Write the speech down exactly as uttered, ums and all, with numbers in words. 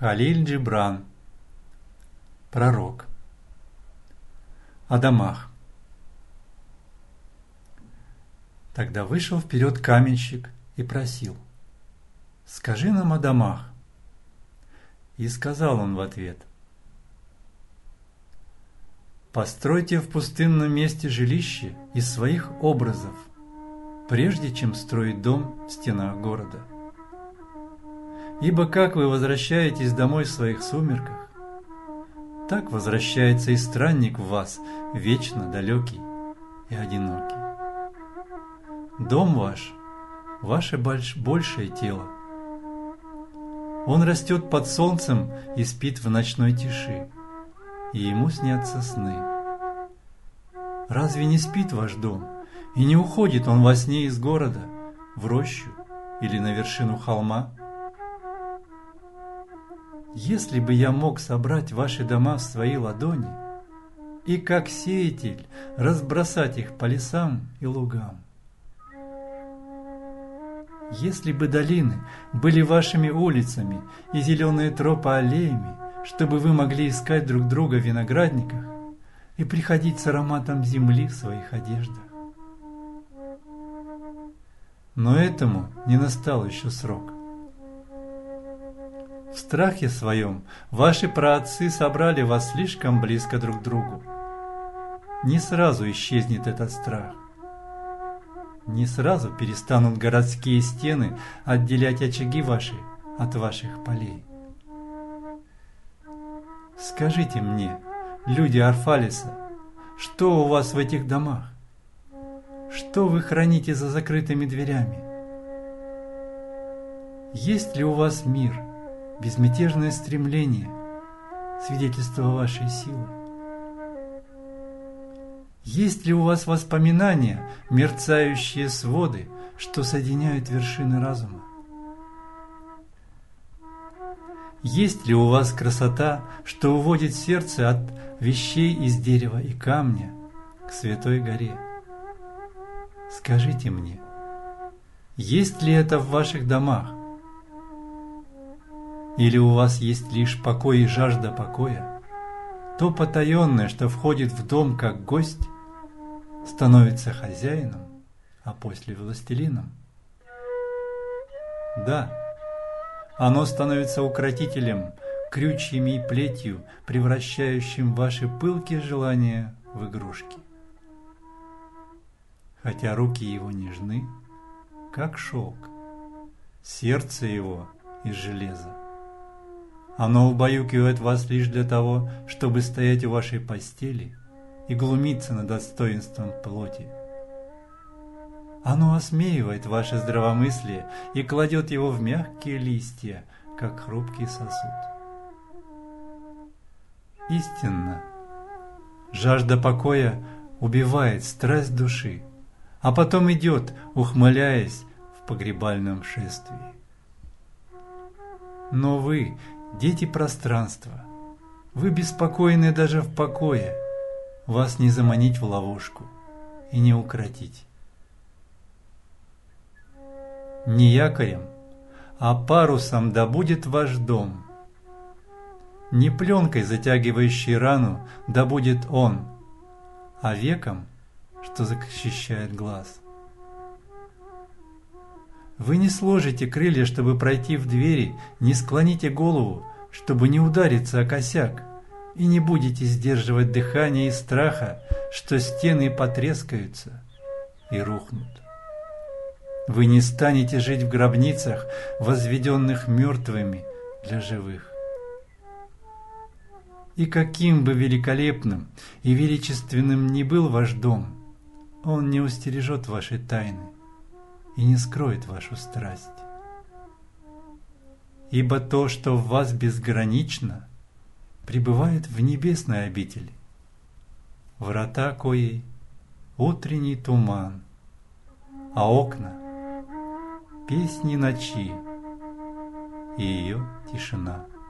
Халиль Джибран. Пророк. О домах. Тогда вышел вперед каменщик и просил: «Скажи нам о домах». И сказал он в ответ: «Постройте в пустынном месте жилище из своих образов, прежде чем строить дом в стенах города. Ибо как вы возвращаетесь домой в своих сумерках, так возвращается и странник в вас, вечно далекий и одинокий. Дом ваш – ваше большее тело. Он растет под солнцем и спит в ночной тиши, и ему снятся сны. Разве не спит ваш дом, и не уходит он во сне из города, в рощу или на вершину холма? Если бы я мог собрать ваши дома в свои ладони и, как сеятель, разбросать их по лесам и лугам. Если бы долины были вашими улицами и зеленые тропы аллеями, чтобы вы могли искать друг друга в виноградниках и приходить с ароматом земли в своих одеждах. Но этому не настал еще срок. В страхе своем ваши праотцы собрали вас слишком близко друг к другу. Не сразу исчезнет этот страх. Не сразу перестанут городские стены отделять очаги ваши от ваших полей. Скажите мне, люди Арфалиса, что у вас в этих домах? Что вы храните за закрытыми дверями? Есть ли у вас мир, безмятежное стремление, свидетельство вашей силы? Есть ли у вас воспоминания, мерцающие своды, что соединяют вершины разума? Есть ли у вас красота, что уводит сердце от вещей из дерева и камня к Святой горе? Скажите мне, есть ли это в ваших домах? Или у вас есть лишь покой и жажда покоя? То потаенное, что входит в дом как гость, становится хозяином, а после властелином. Да, оно становится укротителем, крючьями и плетью, превращающим ваши пылкие желания в игрушки. Хотя руки его нежны, как шелк, сердце его из железа. Оно убаюкивает вас лишь для того, чтобы стоять у вашей постели и глумиться над достоинством плоти. Оно осмеивает ваше здравомыслие и кладет его в мягкие листья, как хрупкий сосуд. Истинно, жажда покоя убивает страсть души, а потом идет, ухмыляясь в погребальном шествии. Но вы, дети пространства, вы беспокойны даже в покое, вас не заманить в ловушку и не укротить. Не якорем, а парусом да будет ваш дом. Не пленкой, затягивающей рану, да будет он, а веком, что защищает глаз. Вы не сложите крылья, чтобы пройти в двери, не склоните голову, чтобы не удариться о косяк, и не будете сдерживать дыхание из страха, что стены потрескаются и рухнут. Вы не станете жить в гробницах, возведенных мертвыми для живых. И каким бы великолепным и величественным ни был ваш дом, он не устережет ваши тайны и не скроет вашу страсть. Ибо то, что в вас безгранично, пребывает в небесной обители, врата коей утренний туман, а окна — песни ночи и ее тишина.